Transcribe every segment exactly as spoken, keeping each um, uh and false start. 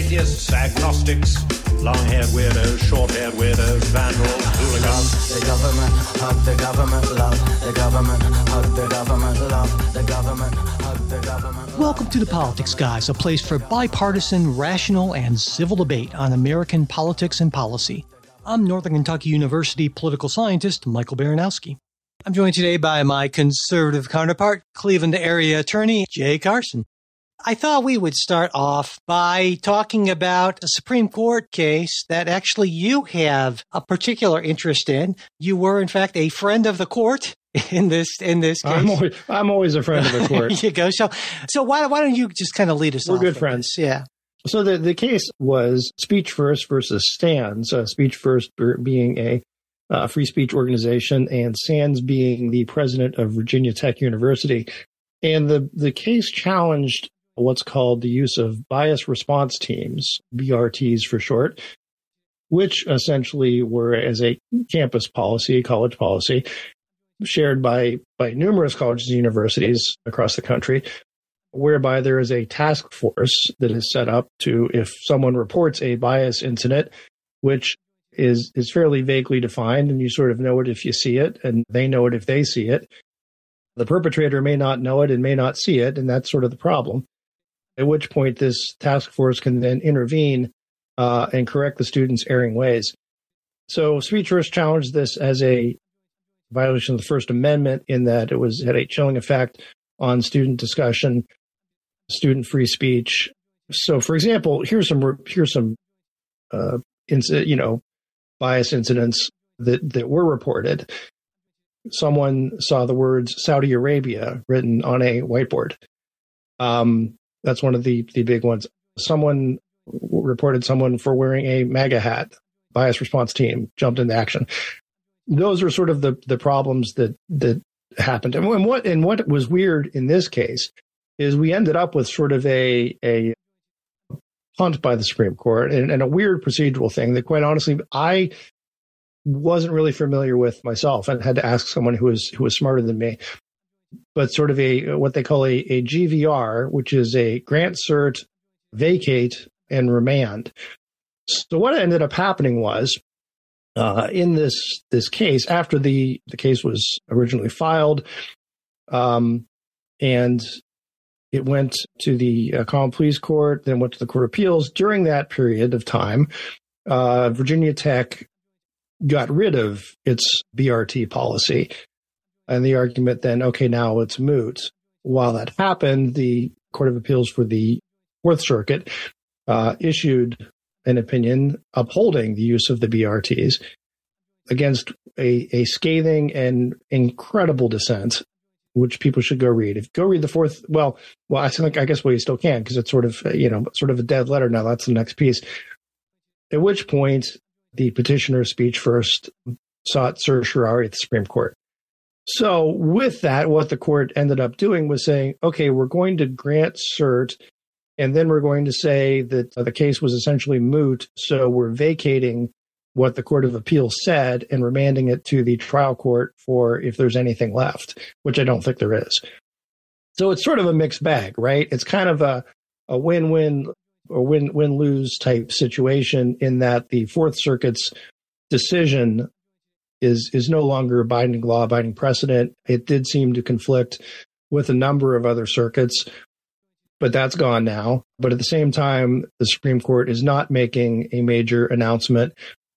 atheists, agnostics, long-haired weirdos, short-haired weirdos, vandals, hooligans. The government, hug the government, love the government, hug the government, love the government, hug the government. Welcome to The Politics Guys, a place for bipartisan, rational, and civil debate on American politics and policy. I'm Northern Kentucky University political scientist Michael Baranowski. I'm joined today by my conservative counterpart, Cleveland area attorney Jay Carson. I thought we would start off by talking about a Supreme Court case that actually you have a particular interest in. You were, in fact, a friend of the court in this in this case. I'm always, I'm always a friend of the court. There you go. So, so why why don't you just kind of lead us We're off? We're good friends. This? Yeah. So the, the case was Speech First versus STANS, uh, Speech First being a uh, free speech organization and STANS being the president of Virginia Tech University. And the, the case challenged what's called the use of bias response teams, B R Ts for short, which essentially were as a campus policy, college policy, shared by, by numerous colleges and universities across the country, whereby there is a task force that is set up to, if someone reports a bias incident, which is, is fairly vaguely defined, and you sort of know it if you see it, and they know it if they see it. The perpetrator may not know it and may not see it, and that's sort of the problem. At which point this task force can then intervene uh, and correct the students' erring ways. So Speech First challenged this as a violation of the First Amendment in that it was had a chilling effect on student discussion, student free speech. So, for example, here's some here's some uh, inc- you know bias incidents that that were reported. Someone saw the words Saudi Arabia written on a whiteboard. Um, That's one of the, the big ones. Someone reported someone for wearing a MAGA hat. Bias response team jumped into action. Those are sort of the, the problems that, that happened. And what, and what was weird in this case is we ended up with sort of a, a punt by the Supreme Court and, and a weird procedural thing that, quite honestly, I wasn't really familiar with myself and had to ask someone who was, who was smarter than me. But sort of a what they call a, a G V R, which is a grant cert, vacate, and remand. So what ended up happening was uh, in this this case, after the, the case was originally filed, um, and it went to the uh, Common Pleas Court, then went to the Court of Appeals. During that period of time, uh, Virginia Tech got rid of its B R T policy. And the argument then, okay, now it's moot. While that happened, the Court of Appeals for the Fourth Circuit uh, issued an opinion upholding the use of the B R Ts against a, a scathing and incredible dissent, which people should go read. If go read the fourth, well, well, I think I guess well you still can because it's sort of you know sort of a dead letter now. That's the next piece. At which point, the petitioner Speech First sought certiorari at the Supreme Court. So with that, what the court ended up doing was saying, okay, we're going to grant cert, and then we're going to say that the case was essentially moot, so we're vacating what the Court of Appeals said and remanding it to the trial court for if there's anything left, which I don't think there is. So it's sort of a mixed bag, right? It's kind of a, a win-win or win, win-lose type situation in that the Fourth Circuit's decision is is no longer a binding law, binding precedent. It did seem to conflict with a number of other circuits, but that's gone now. But at the same time, the Supreme Court is not making a major announcement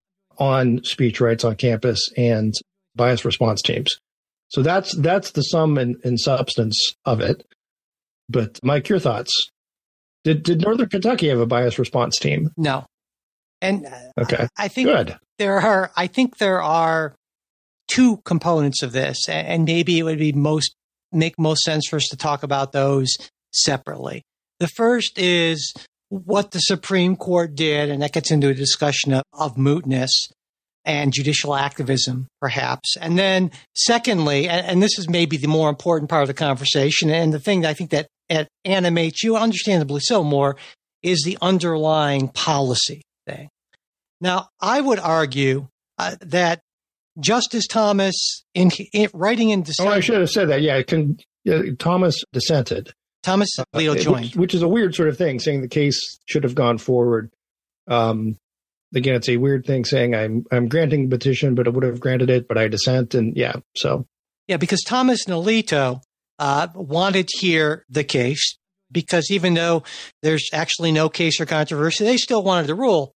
on speech rights on campus and bias response teams. So that's that's the sum and, and substance of it. But Mike, your thoughts? Did did Northern Kentucky have a bias response team? No. And okay. I, I think Good. there are, I think there are two components of this, and maybe it would be most, make most sense for us to talk about those separately. The first is what the Supreme Court did, and that gets into a discussion of, of mootness and judicial activism, perhaps. And then secondly, and, and this is maybe the more important part of the conversation, and the thing that I think that it animates you, understandably so, more, is the underlying policy thing. Now, I would argue uh, that Justice Thomas, in, in writing in dissent, oh, I should have said that. Yeah, can, yeah Thomas dissented. Thomas Alito uh, joined. Which, which is a weird sort of thing, saying the case should have gone forward. Um, again, it's a weird thing saying I'm I'm granting the petition, but I would have granted it, but I dissent. And yeah, so. Yeah, because Thomas and Alito uh, wanted to hear the case, because even though there's actually no case or controversy, they still wanted to rule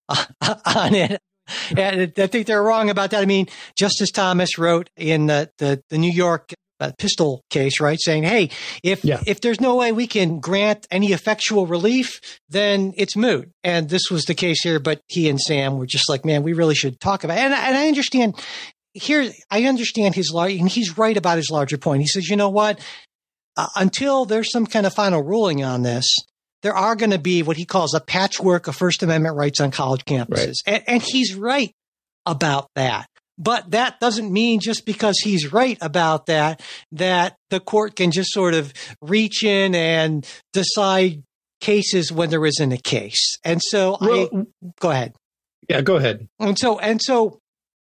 on it. And I think they're wrong about that. I mean, Justice Thomas wrote in the, the, the New York uh, pistol case, right, saying, hey, if yeah. if there's no way we can grant any effectual relief, then it's moot. And this was the case here, but he and Sam were just like, man, we really should talk about it. And, and I understand here, I understand his large, and he's right about his larger point. He says, you know what? Uh, until there's some kind of final ruling on this, there are going to be what he calls a patchwork of First Amendment rights on college campuses. Right. And, and he's right about that. But that doesn't mean just because he's right about that, that the court can just sort of reach in and decide cases when there isn't a case. And so well, I go ahead. Yeah, go ahead. And so, and so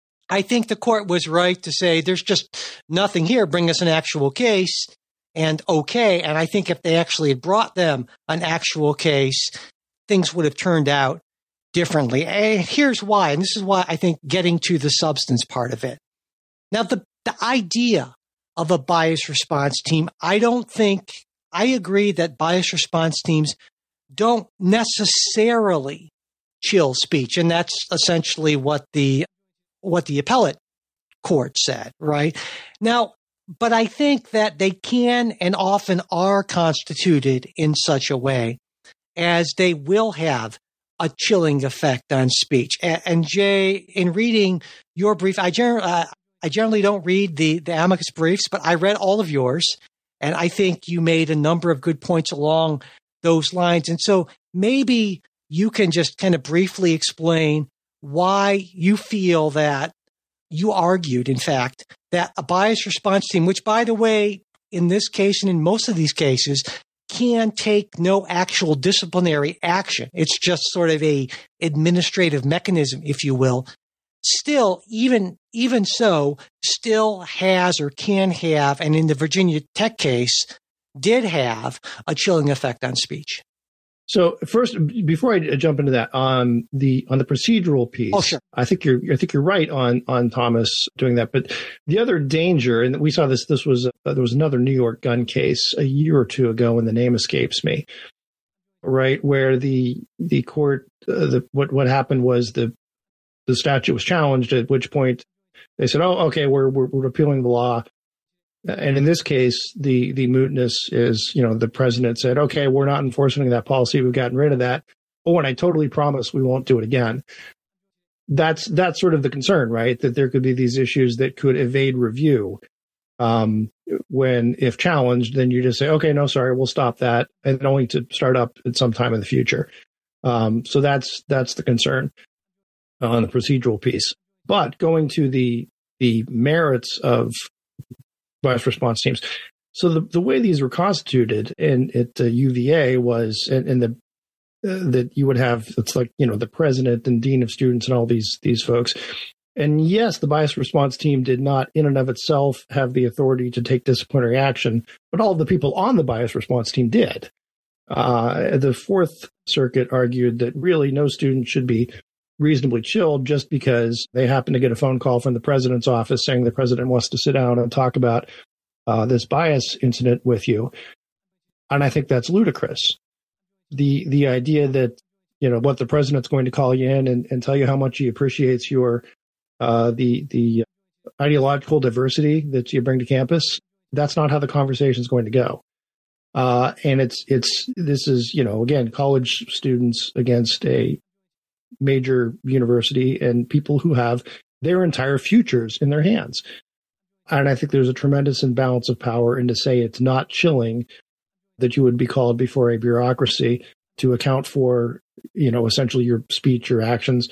I think the court was right to say there's just nothing here. Bring us an actual case. And okay, and I think if they actually had brought them an actual case, things would have turned out differently. And here's why, and this is why I think getting to the substance part of it. Now, the, the idea of a bias response team, I don't think, I agree that bias response teams don't necessarily chill speech. And that's essentially what the what the appellate court said, right? Now, but I think that they can and often are constituted in such a way as they will have a chilling effect on speech. And, and Jay, in reading your brief, I, gener- uh, I generally don't read the, the amicus briefs, but I read all of yours. And I think you made a number of good points along those lines. And so maybe you can just kind of briefly explain why you feel that you argued, in fact, that a bias response team, which, by the way, in this case and in most of these cases, can take no actual disciplinary action. It's just sort of a administrative mechanism, if you will. Still, even even so, still has or can have, and in the Virginia Tech case, did have a chilling effect on speech. So first, before I jump into that, on the on the procedural piece, oh, sure. I think you're I think you're right on on Thomas doing that. But the other danger, and we saw this, this was uh, there was another New York gun case a year or two ago, and the name escapes me, right, where the the court uh, the what what happened was the the statute was challenged, at which point they said, oh, okay, we're we're, we're appealing the law. And in this case, the, the mootness is, you know, the president said, okay, we're not enforcing that policy. We've gotten rid of that. Oh, and I totally promise we won't do it again. That's, that's sort of the concern, right? That there could be these issues that could evade review. Um, when, if challenged, then you just say, okay, no, sorry, we'll stop that, and only to start up at some time in the future. Um, so that's, that's the concern on the procedural piece. But going to the, the merits of bias response teams. So the, the way these were constituted in at uh, U V A was, and, and the uh, that you would have, it's like, you know, the president and dean of students and all these these folks. And yes, the bias response team did not in and of itself have the authority to take disciplinary action, but all of the people on the bias response team did. Uh, the Fourth Circuit argued that really no student should be reasonably chilled just because they happen to get a phone call from the president's office saying the president wants to sit down and talk about uh, this bias incident with you. And I think that's ludicrous. The the idea that, you know, what the president's going to call you in and, and tell you how much he appreciates your uh, the the ideological diversity that you bring to campus, that's not how the conversation is going to go. Uh, and it's it's this is, you know, again, college students against a major university and people who have their entire futures in their hands. And I think there's a tremendous imbalance of power, and to say it's not chilling that you would be called before a bureaucracy to account for, you know, essentially your speech, your actions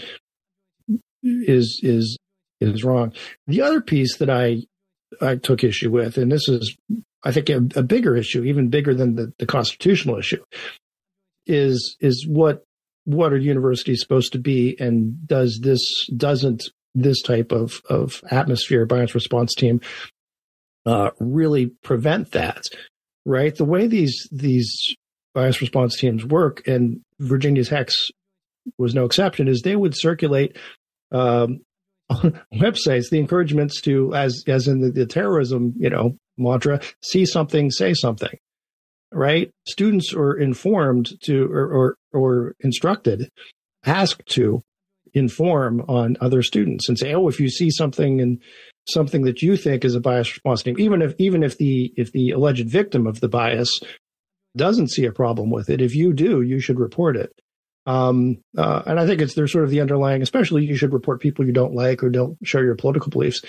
is, is, is wrong. The other piece that I, I took issue with, and this is, I think, a, a bigger issue, even bigger than the, the constitutional issue, is, is what, what are universities supposed to be, and does this doesn't this type of of atmosphere bias response team uh, really prevent that? right? The way these these bias response teams work, and Virginia Tech's was no exception, is they would circulate um, websites, the encouragements to, as as in the, the terrorism, you know, mantra, see something, say something, right? Students are informed to, or or, or instructed, asked to inform on other students and say, oh, if you see something and something that you think is a bias response team, even if even if the if the alleged victim of the bias doesn't see a problem with it, if you do, you should report it. Um, uh, and I think it's there's sort of the underlying, especially you should report people you don't like or don't share your political beliefs.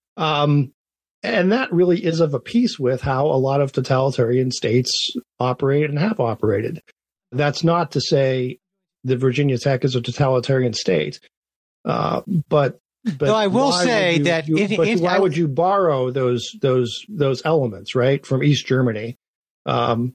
Um, and that really is of a piece with how a lot of totalitarian states operate and have operated. That's not to say that Virginia Tech is a totalitarian state, uh, but but no, I will say you, that. You, if, but if, why I, would you borrow those those those elements, right, from East Germany? Um,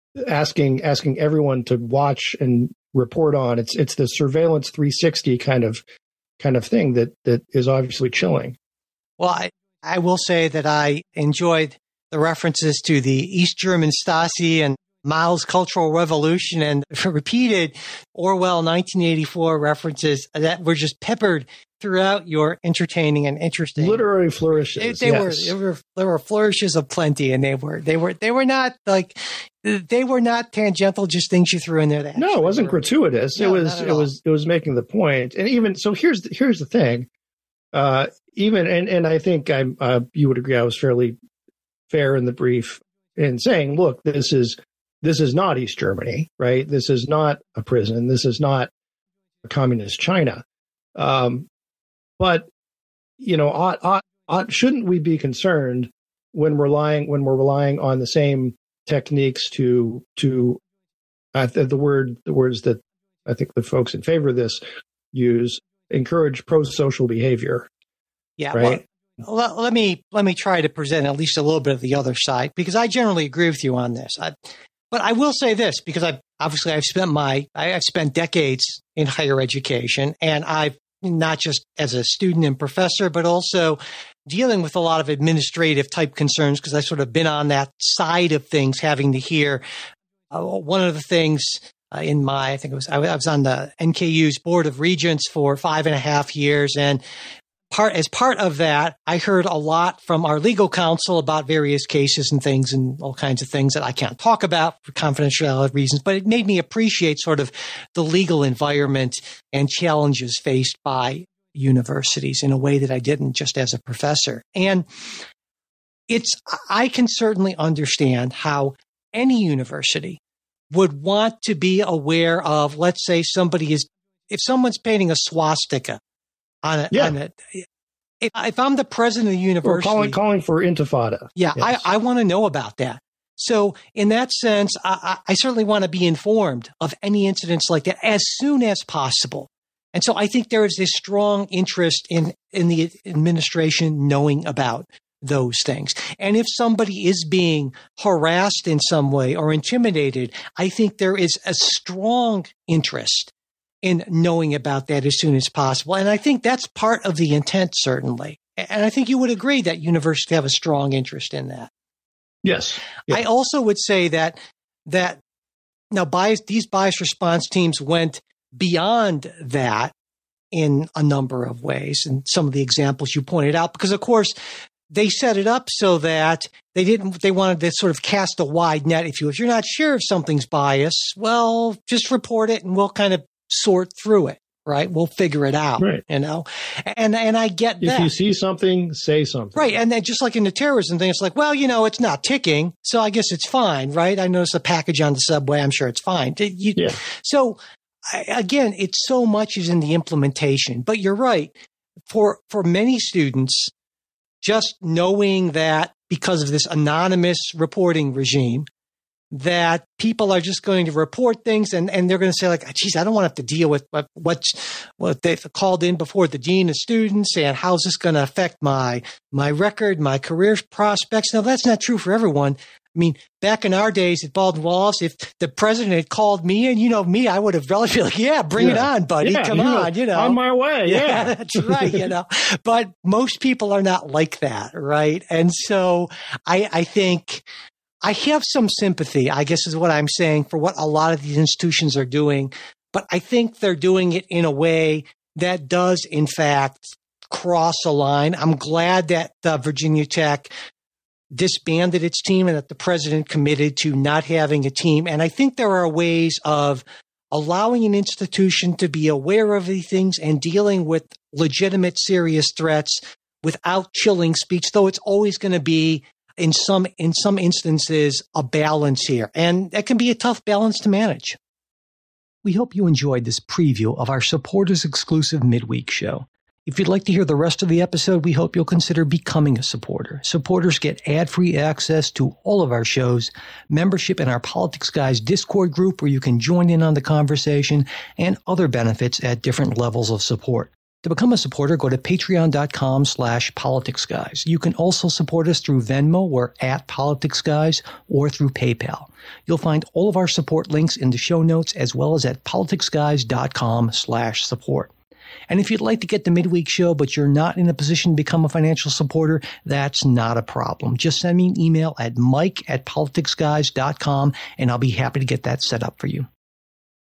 asking asking everyone to watch and report on it's it's the surveillance three sixty kind of kind of thing that that is obviously chilling. Well, I, I will say that I enjoyed the references to the East German Stasi and Mao's Cultural Revolution and repeated Orwell nineteen eighty-four references that were just peppered throughout your entertaining and interesting literary flourishes. They, they yes. were, they were there were flourishes of plenty, and they were they were they were not like they were not tangential, just things you threw in there. That no, it wasn't were, gratuitous. No, it was it all. was it was making the point. And even so, here's the, here's the thing. Uh, even and and I think I'm uh, you would agree I was fairly fair in the brief in saying, look, this is. This is not East Germany, right? This is not a prison. This is not communist China. Um, but, you know, ought, ought, ought, shouldn't we be concerned when we're relying when we're relying on the same techniques to to uh, the, the word the words that I think the folks in favor of this use encourage pro-social behavior? Yeah, right. Well, let, let me let me try to present at least a little bit of the other side, because I generally agree with you on this. I, But I will say this, because I obviously I've spent my I, I've spent decades in higher education, and I've not just as a student and professor, but also dealing with a lot of administrative type concerns, because I've sort of been on that side of things, having to hear uh, one of the things uh, in my I think it was I was on the N K U's Board of Regents for five and a half years, and Part as part of that, I heard a lot from our legal counsel about various cases and things and all kinds of things that I can't talk about for confidentiality reasons, but it made me appreciate sort of the legal environment and challenges faced by universities in a way that I didn't just as a professor. And it's, I can certainly understand how any university would want to be aware of, let's say somebody is, if someone's painting a swastika on it, yeah. on it. If, if I'm the president of the university, or calling calling for intifada, yeah, yes. I, I want to know about that. So, in that sense, I, I certainly want to be informed of any incidents like that as soon as possible. And so, I think there is a strong interest in in the administration knowing about those things. And if somebody is being harassed in some way or intimidated, I think there is a strong interest in knowing about that as soon as possible. And I think that's part of the intent, certainly. And I think you would agree that universities have a strong interest in that. Yes. Yeah. I also would say that that now bias, these bias response teams went beyond that in a number of ways. And some of the examples you pointed out, because of course, they set it up so that they didn't, they wanted to sort of cast a wide net. If you, if you're not sure if something's biased, well, just report it and we'll kind of sort through it, right? We'll figure it out, right. you know? And and I get if that. If you see something, say something. Right. And then just like in the terrorism thing, it's like, well, you know, it's not ticking, so I guess it's fine, right? I noticed a package on the subway. I'm sure it's fine. You, yeah. So, I, again, it's so much is in the implementation. But you're right. For For many students, just knowing that because of this anonymous reporting regime, that people are just going to report things and, and they're going to say like, geez, I don't want to have to deal with what, what's, what they've called in before the dean of students and how's this going to affect my, my record, my career prospects. Now, that's not true for everyone. I mean, back in our days at Baldwin Wallace, if the president had called me and you know me, I would have relatively like, yeah, bring yeah. it on, buddy. Yeah, Come you on, know, you know. On my way. Yeah, yeah that's right. You know, but most people are not like that. Right. And so I, I think, I have some sympathy, I guess is what I'm saying, for what a lot of these institutions are doing. But I think they're doing it in a way that does, in fact, cross a line. I'm glad that uh, Virginia Tech disbanded its team and that the president committed to not having a team. And I think there are ways of allowing an institution to be aware of these things and dealing with legitimate, serious threats without chilling speech, though it's always going to be, in some in some instances, a balance here. And that can be a tough balance to manage. We hope you enjoyed this preview of our supporters exclusive midweek show. If you'd like to hear the rest of the episode, we hope you'll consider becoming a supporter. Supporters get ad-free access to all of our shows, membership in our Politics Guys Discord group where you can join in on the conversation, and other benefits at different levels of support. To become a supporter, go to patreon.com slash politicsguys. You can also support us through Venmo or at politicsguys or through PayPal. You'll find all of our support links in the show notes as well as at politicsguys.com slash support. And if you'd like to get the midweek show, but you're not in a position to become a financial supporter, that's not a problem. Just send me an email at mike at politicsguys dot com, and I'll be happy to get that set up for you.